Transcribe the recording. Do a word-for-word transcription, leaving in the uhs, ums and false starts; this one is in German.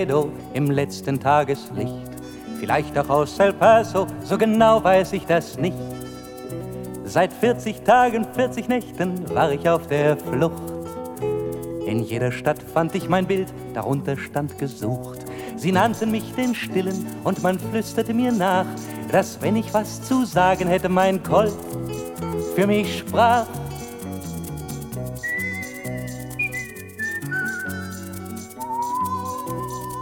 im letzten Tageslicht. Vielleicht auch aus El Paso, so genau weiß ich das nicht. Seit vierzig Tagen, vierzig Nächten war ich auf der Flucht. In jeder Stadt fand ich mein Bild, darunter stand gesucht. Sie nannten mich den Stillen und man flüsterte mir nach, dass wenn ich was zu sagen hätte, mein Colt für mich sprach.